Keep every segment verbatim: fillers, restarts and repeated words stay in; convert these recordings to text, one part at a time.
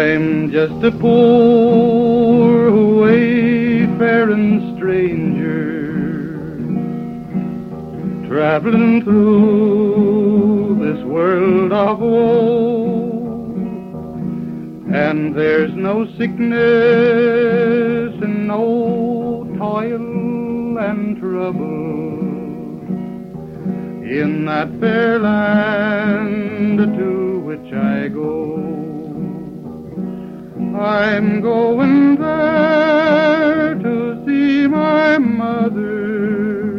I'm just a poor wayfaring stranger, traveling through this world of woe, and there's no sickness and no toil and trouble in that fair land to which I go. I'm going there to see my mother.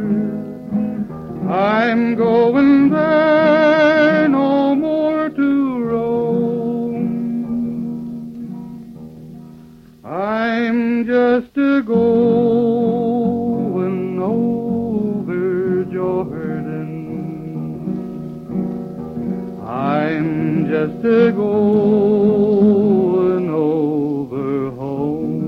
I'm going there no more to roam. I'm just a going over Jordan. I'm just a going over home.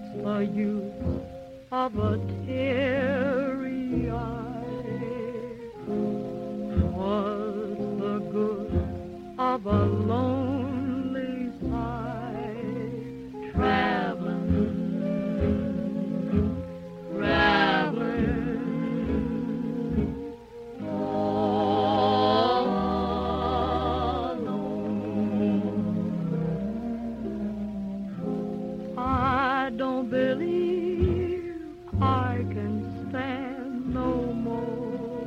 the use of a teary eye? What's the good of a lonely sigh? Traveling, traveling all alone. I don't believe I can stand no more.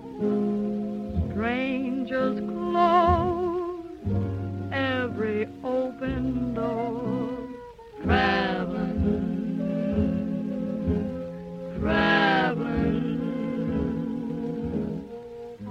Strangers close every open door. Traveling, traveling, I,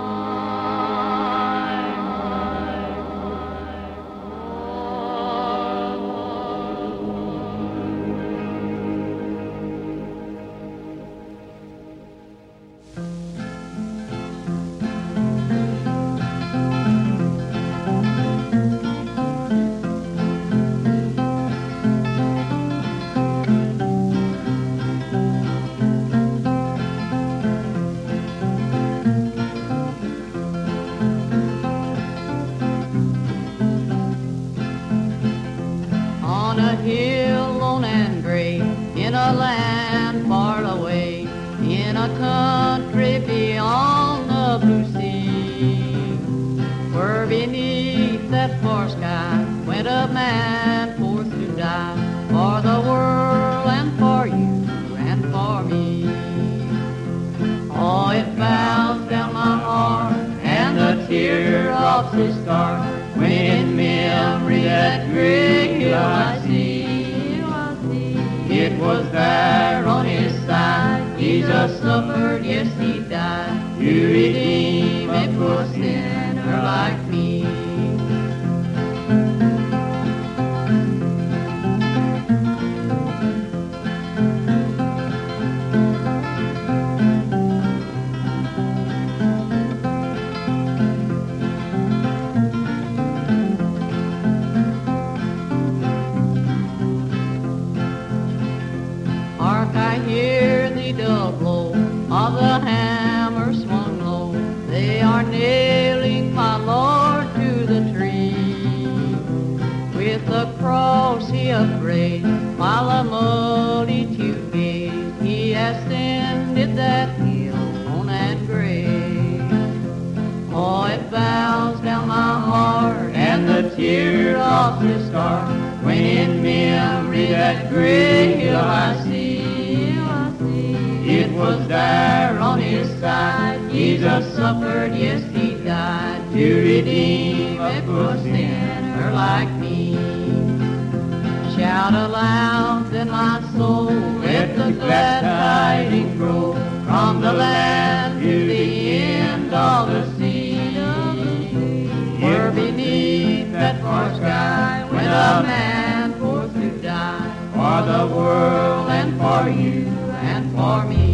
on a hill lone and gray, in a land far away, in a country beyond the blue sea, where beneath that far sky went a man forth to die for the world and for you and for me. Oh, it bows down my heart and the teardrops they start when in memory that great hill I see. It was there on his side Jesus suffered, yes, he died to redeem a poor sinner like me. Hark, I hear the dull blow of the hammer swung low. They are nailing my Lord to the tree. With the cross he upbraided, while a multitude gazed, he ascended that hill lone and gray. Oh, it bows down my heart and the teardrops they start when in memory that great hill I see. It was there on his side Jesus suffered, yes, he died to redeem a poor sinner like me. Shout aloud then my soul, let the glad tidings grow from the land to the end of the sea. Where beneath that far sky went a man forth to die for the world and for you and for me.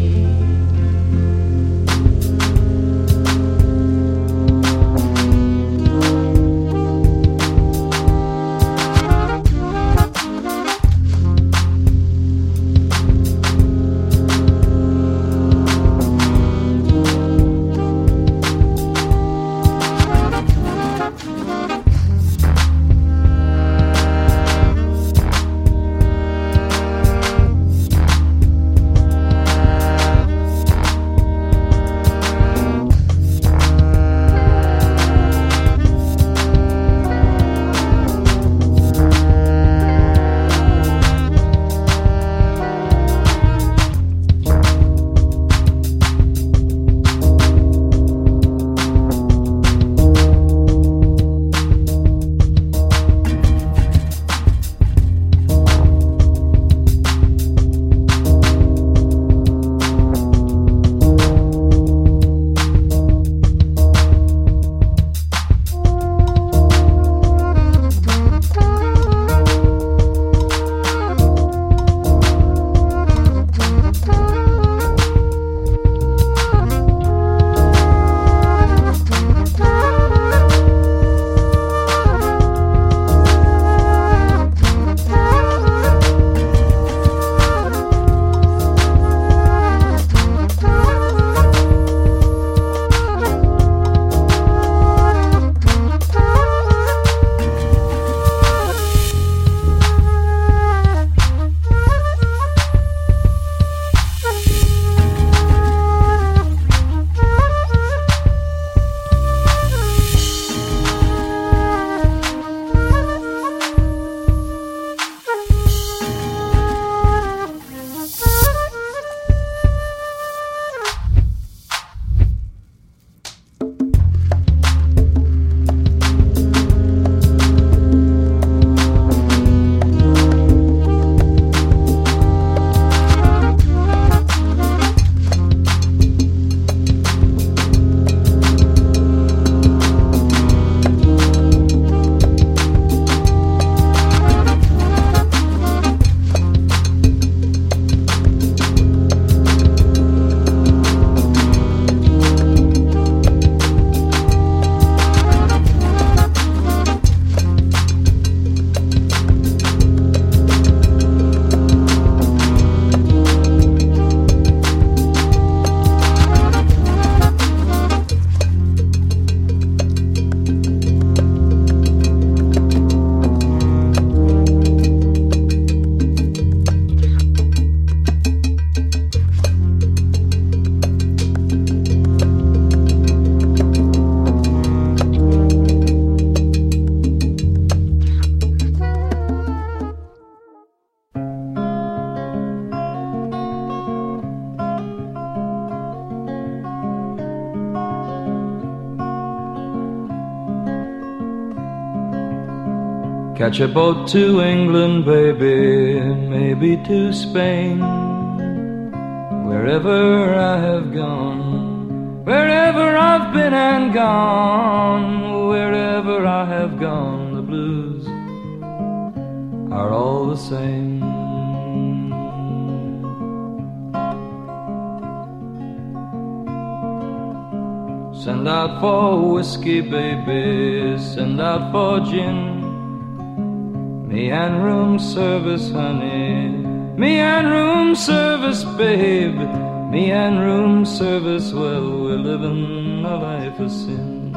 Catch a boat to England, baby, maybe to Spain. Wherever I have gone, wherever I've been and gone, wherever I have gone, the blues are all the same. Send out for whiskey, baby, send out for gin. Me and room service, honey, me and room service, babe. Me and room service, well, we're living a life of sin.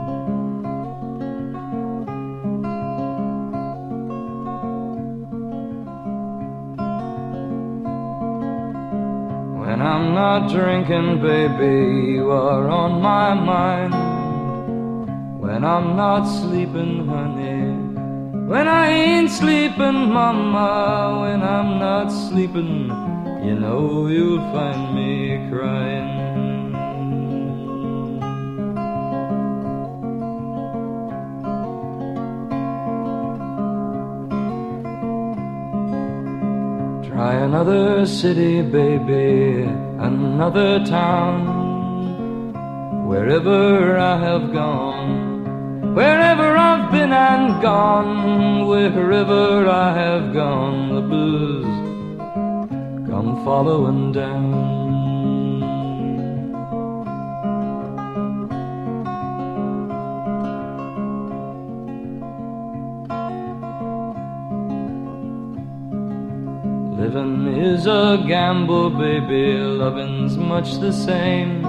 When I'm not drinking, baby, you are on my mind. When I'm not sleeping, honey, when I ain't sleeping, mama, when I'm not sleeping, you know you'll find me crying. Try another city, baby, another town. Wherever I have gone, wherever I've been and gone, wherever I have gone, the blues come following down. Living is a gamble, baby, loving's much the same.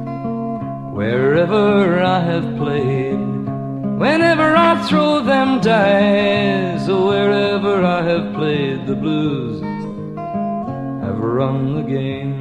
Wherever I have played, whenever I throw them dice, wherever I have played, the blues have run the game.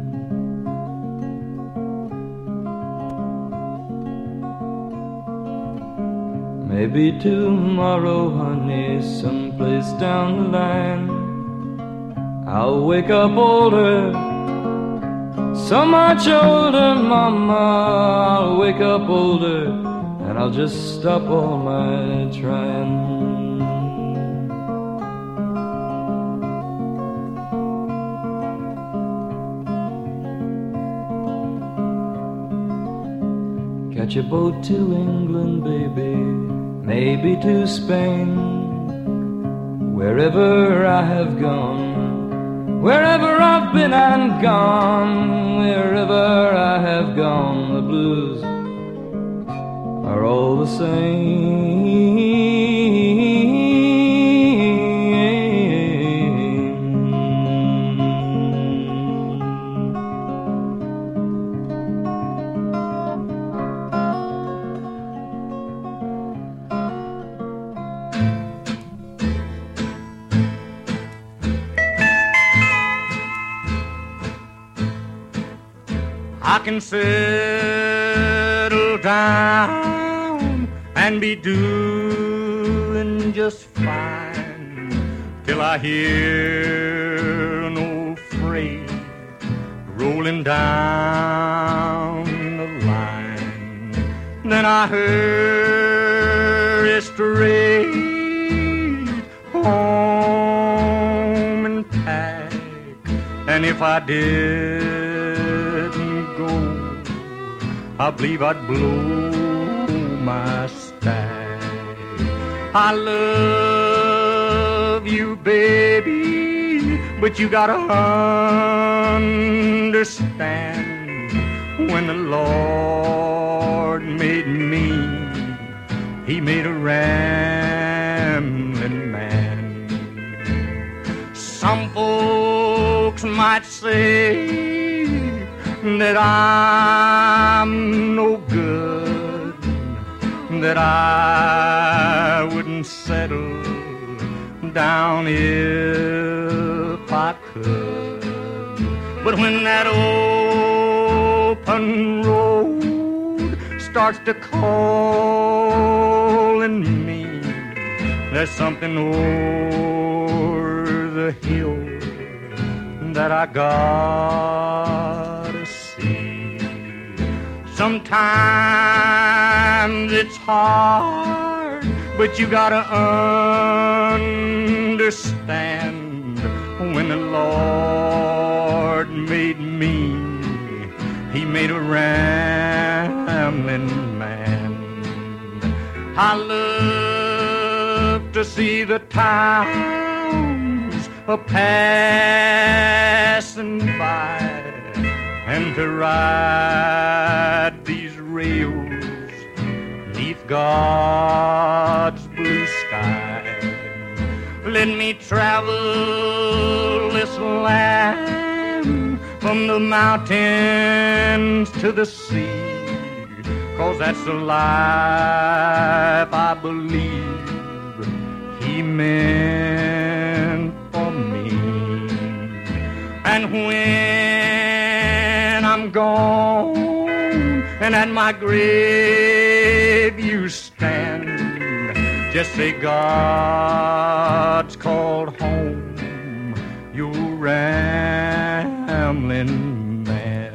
Maybe tomorrow, honey, someplace down the line, I'll wake up older, so much older, mama. I'll wake up older, and I'll just stop all my trying. Catch a boat to England, baby, maybe to Spain. Wherever I have gone, wherever I've been and gone, wherever I have gone, the blues are all the same. I can settle down and be doing just fine till I hear an old freight rolling down the line. Then I hurry straight home and pack, and if I did, I believe I'd blow my stack. I love you, baby, but you gotta understand, when the Lord made me, He made a rambling man. Some folks might say that I'm no good, that I wouldn't settle down if I could. But when that open road starts to calling me, there's something over the hill that I gotta see. Sometimes it's hard But you gotta understand, when the Lord made me, He made a rambling man. I love to see the towns a-passing by, and to ride these rails neath God's blue sky. Let me travel this land from the mountains to the sea, 'cause that's the life I believe He meant for me. And when I'm gone and at my grave you stand, just say God's called home your rambling man.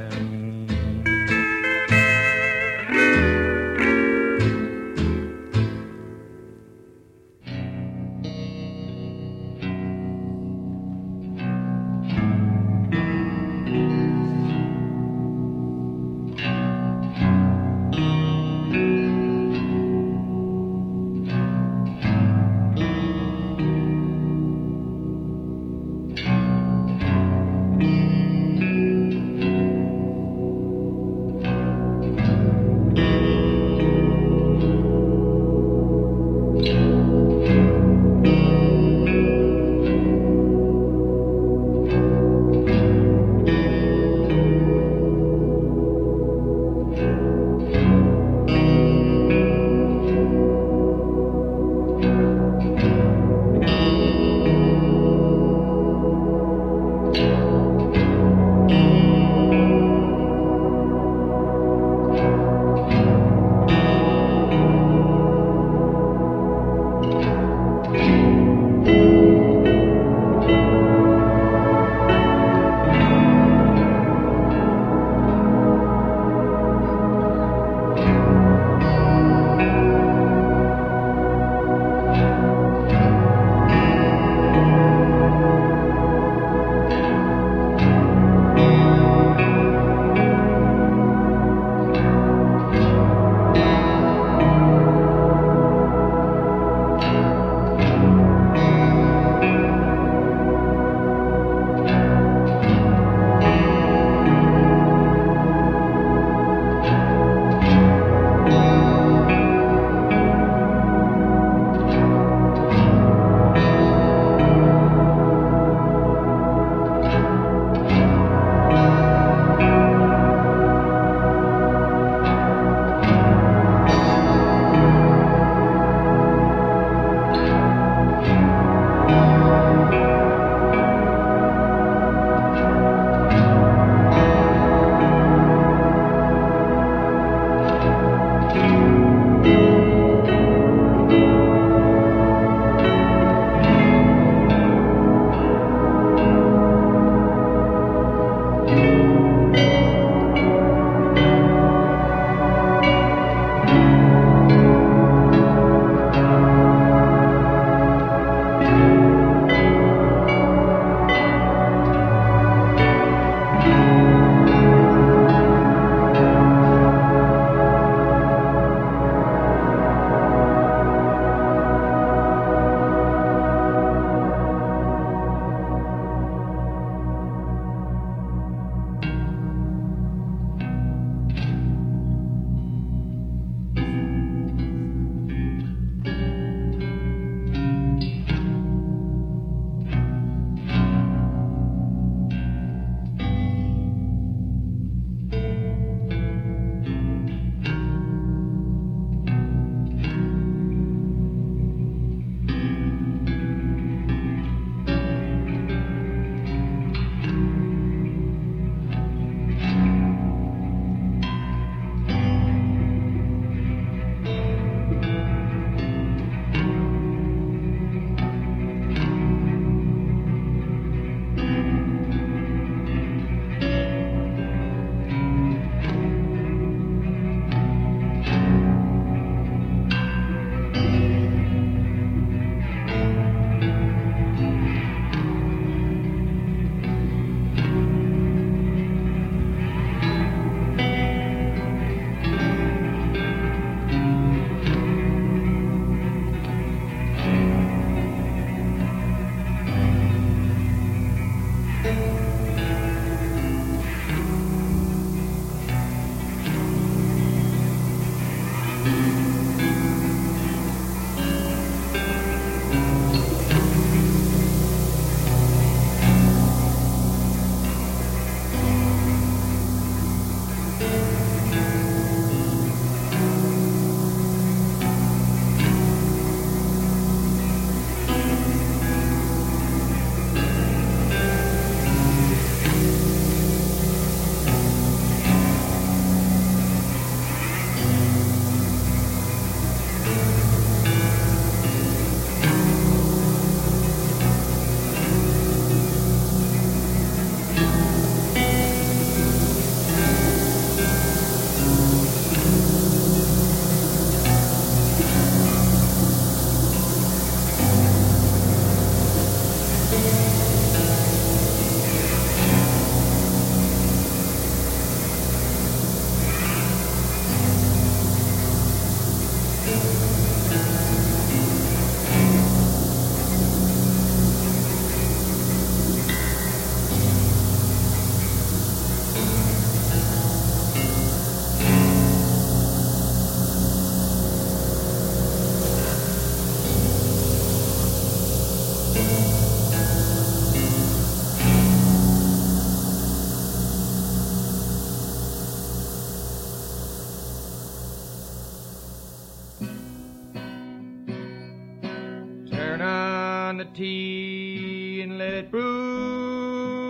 the tea and let it brew.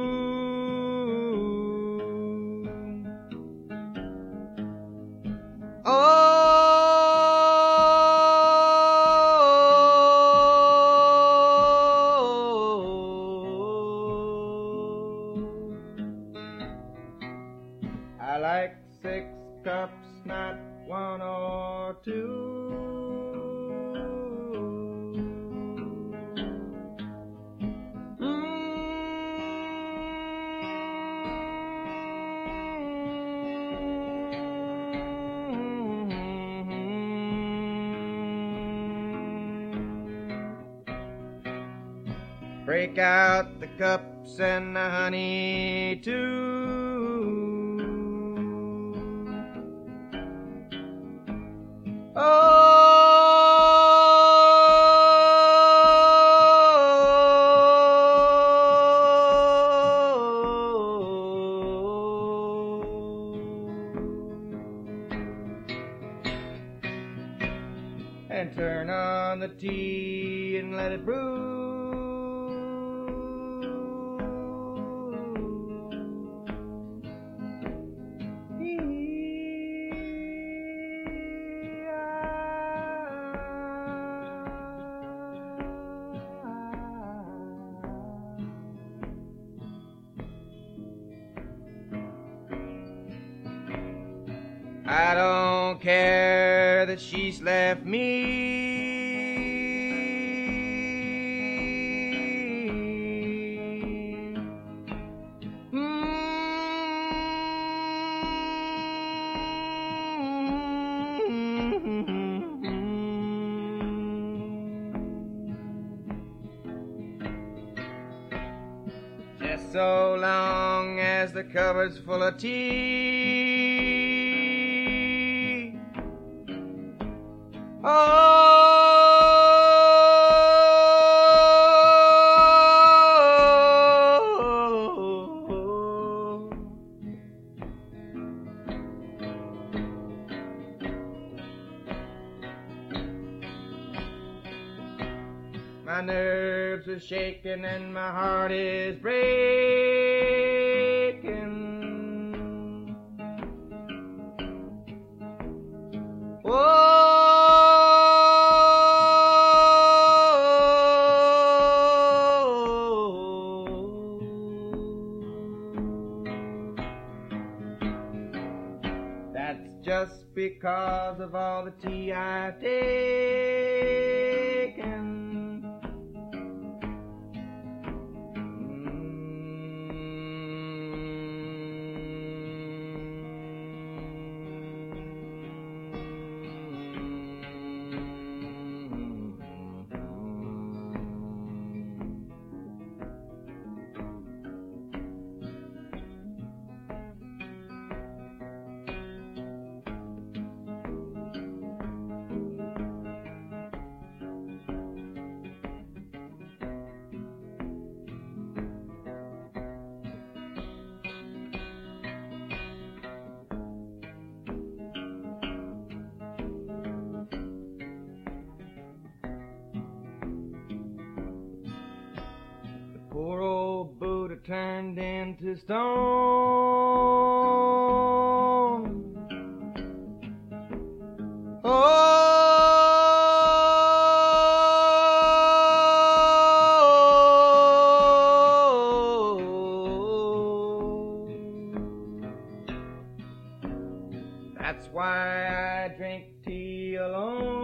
I like six cups, not one or two. Break out the cups and the honey too. And turn on the tea and let it brew. I don't care that she's left me. Just so long as the cupboard's full of tea. Oh, my nerves are shaking and my heart is breaking. Whoa. That's just because of all the tea I've taken. Poor old Buddha turned into stone. Oh, that's why I drink tea alone.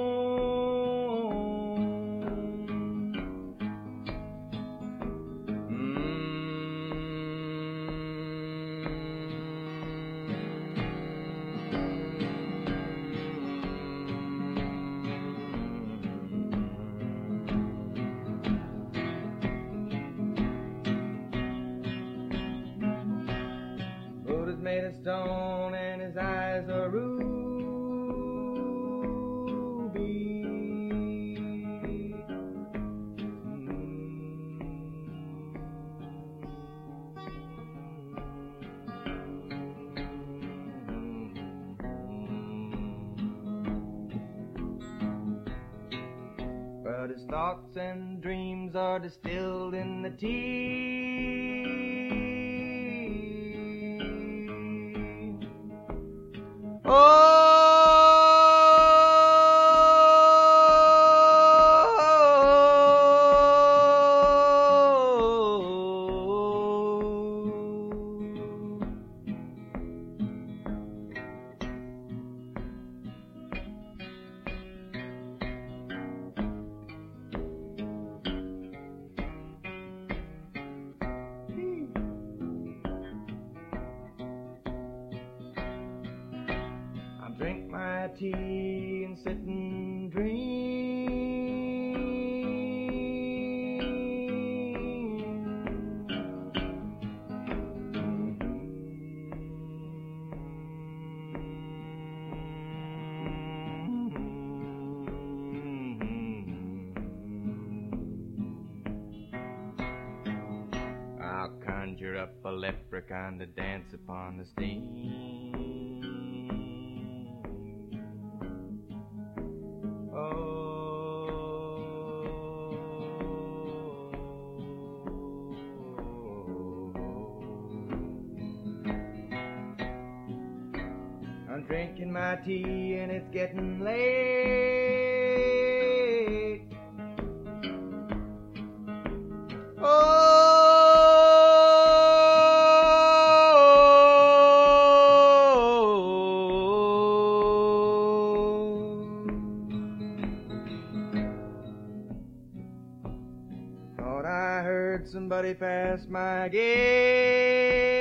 Buddha's made of stone and his eyes are ruby. But his whose thoughts and dreams are distilled in the tea. Oh, drink my tea and sit and dream. I'll conjure up a leprechaun to dance upon the steam. I'm drinking my tea and it's getting late. Oh, thought I heard somebody pass my gate.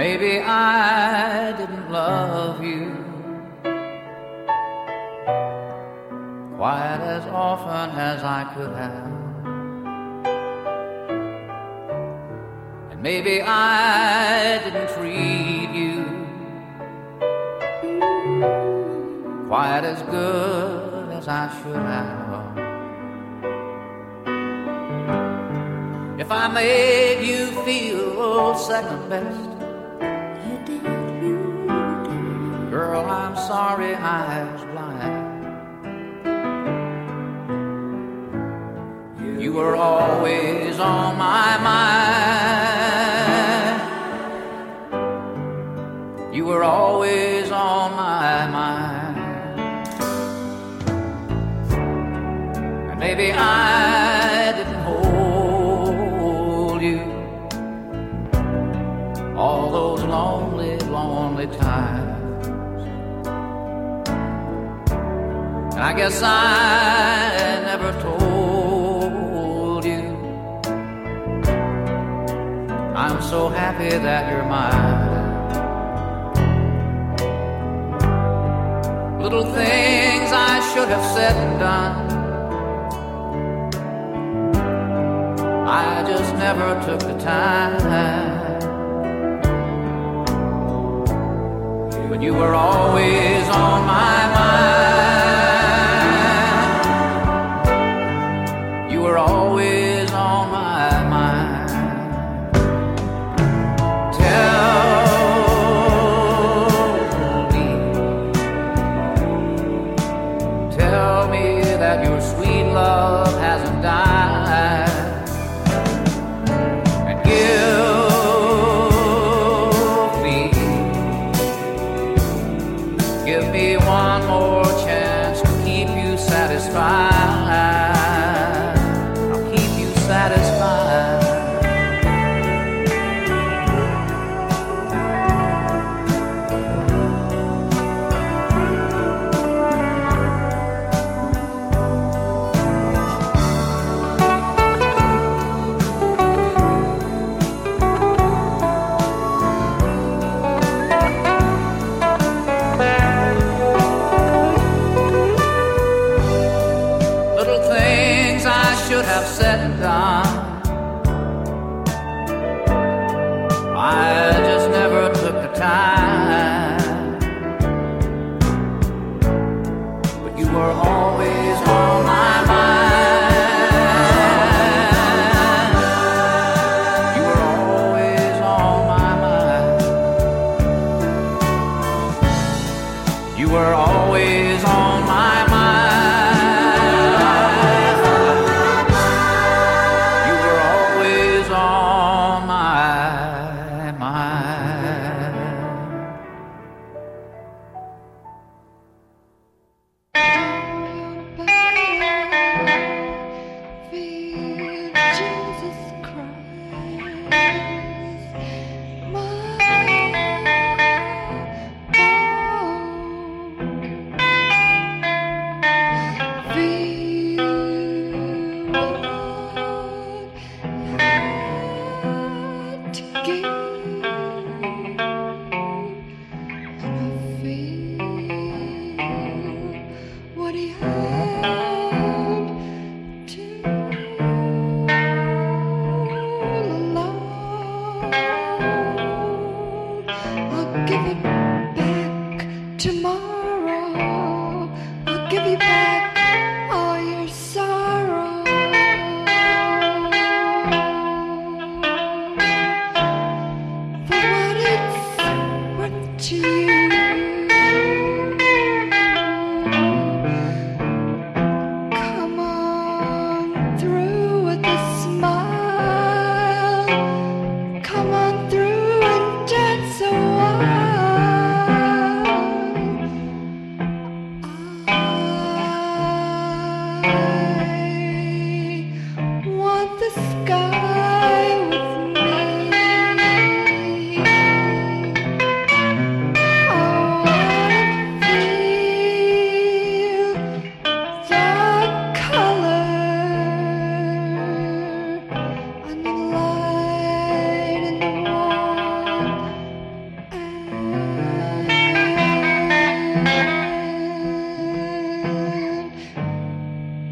maybe I didn't love you quite as often as I could have. And maybe I didn't treat you quite as good as I should have. If I made you feel second best, you did, you did. Girl, I'm sorry I was blind. You were always on my mind. You were always on my mind. And maybe I didn't hold you all those lonely, lonely times. And I guess I never told you I'm so happy that you're mine. Little things I should have said and done, I just never took the time. But you were always on my mind. You were always on my mind. Tell me, tell me that your sweet love hasn't died. And give me, give me one more chance to keep you satisfied. I'll keep you satisfied. Little things I should have said and done, I just never took the time. But you were always on my mind. You were always on my mind. You were always on my mind.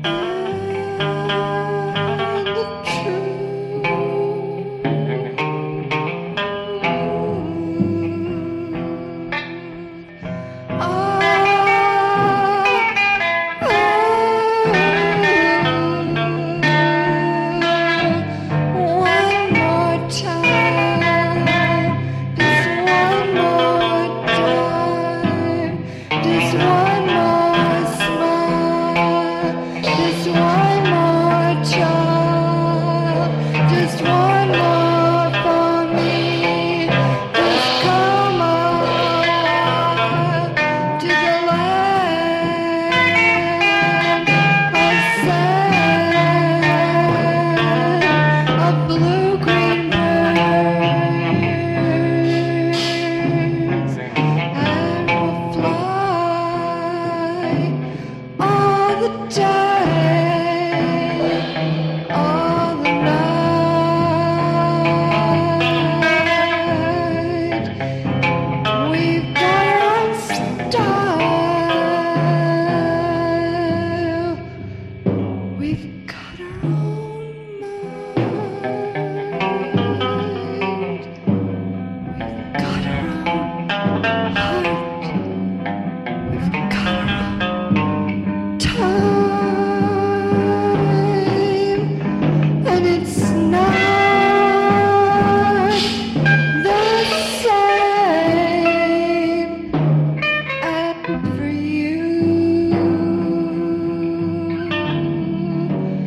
For you,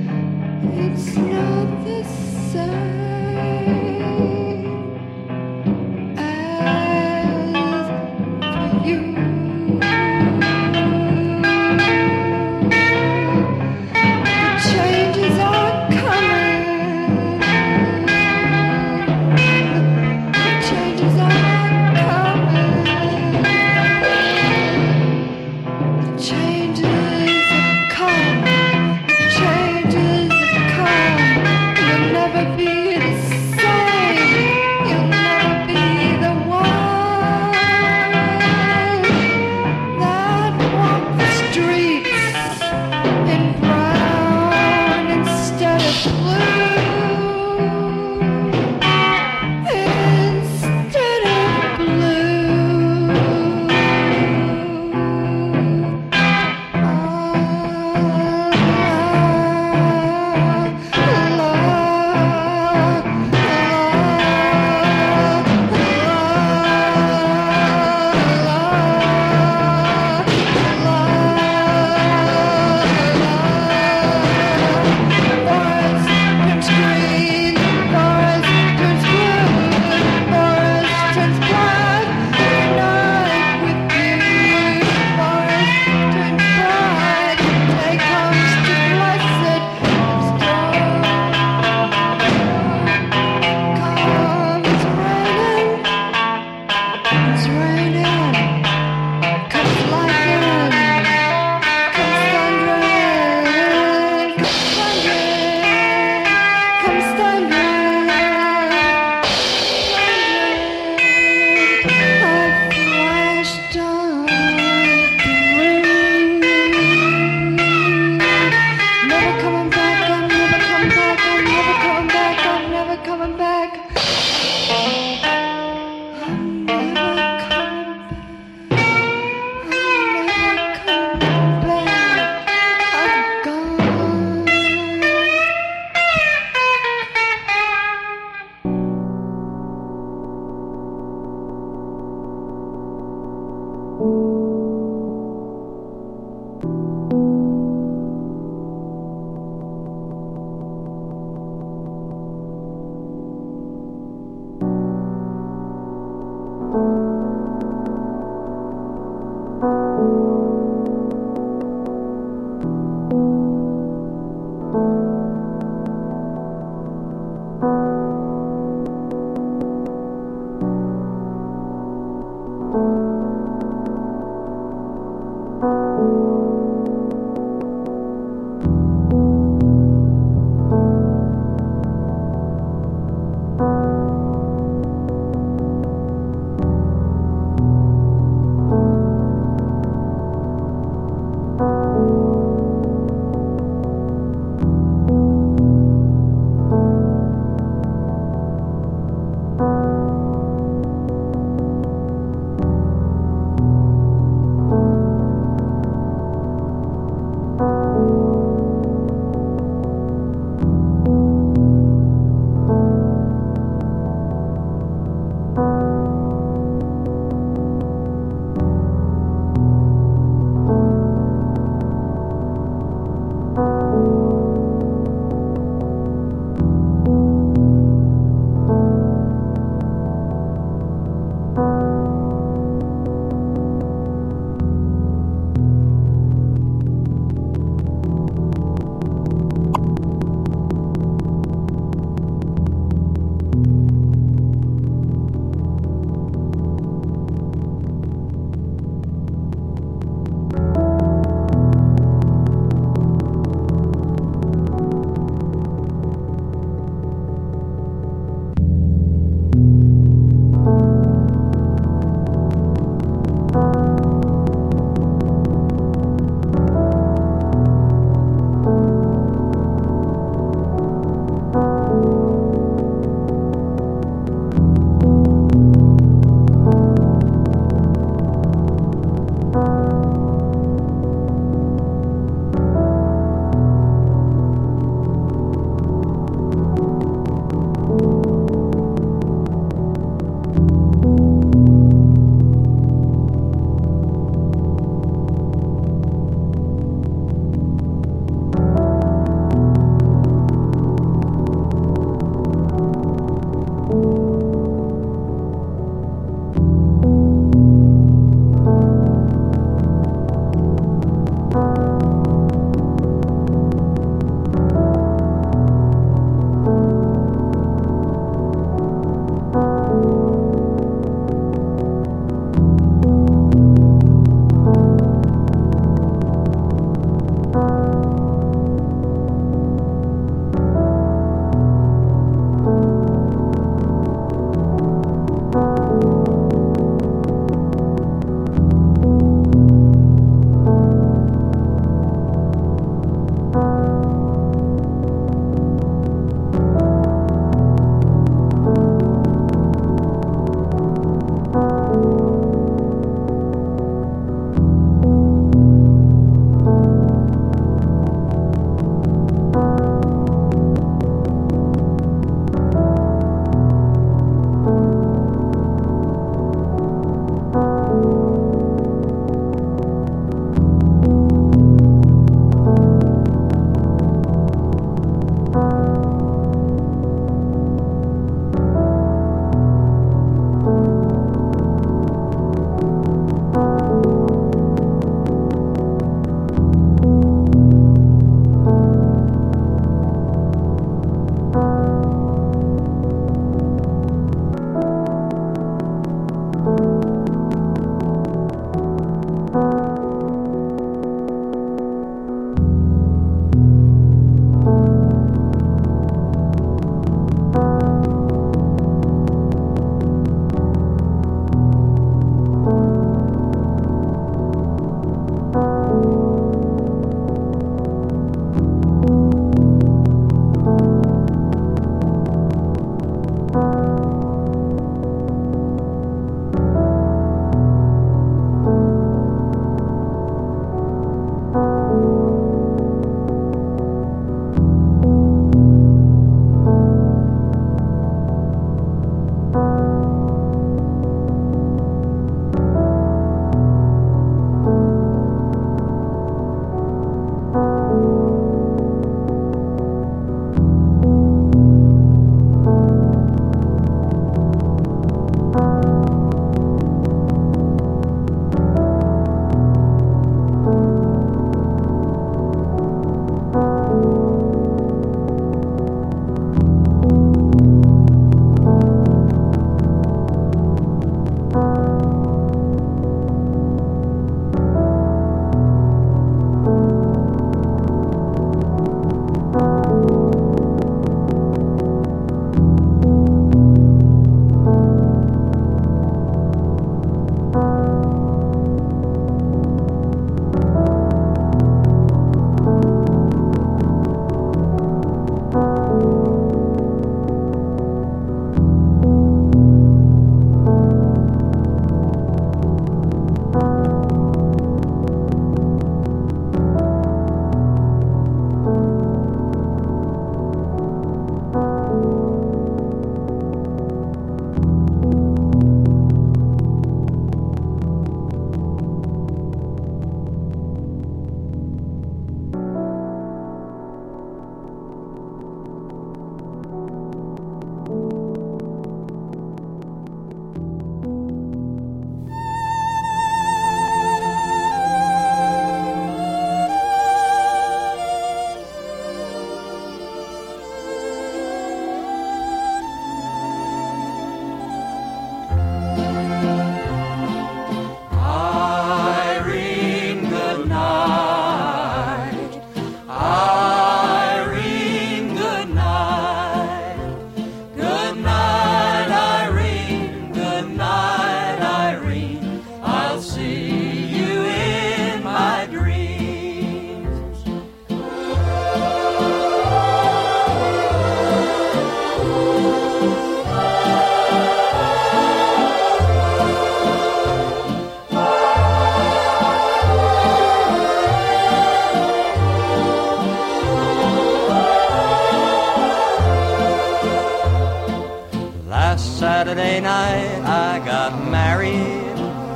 Saturday night I got married.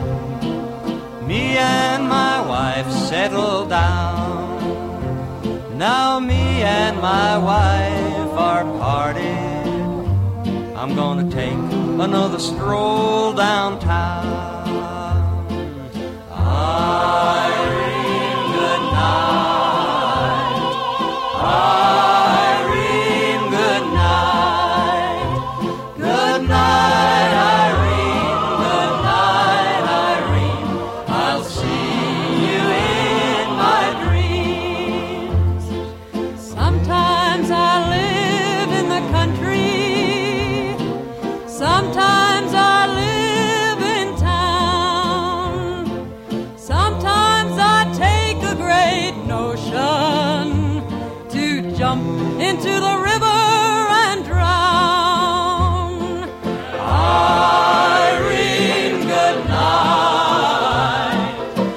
Me and my wife settled down. Now me and my wife are parted. I'm gonna take another stroll downtown. Irene, good night. Irene, good night. Good night, Irene. Good night, Irene. I'll see you in my dreams. Sometimes I live in the country. Sometimes I live in town. Sometimes I take a great notion to jump into the river and drown. Irene, good night.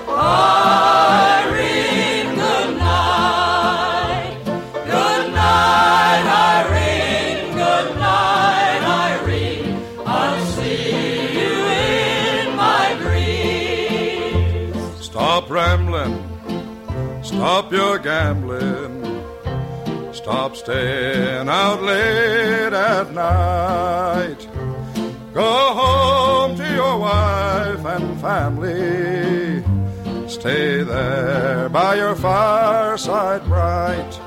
Irene, good night. Good night, Irene. Good night, Irene. I'll see you in my dreams. Stop rambling, stop your gambling, stop staying out late at night. Go home to your wife and family. Stay there by your fireside bright.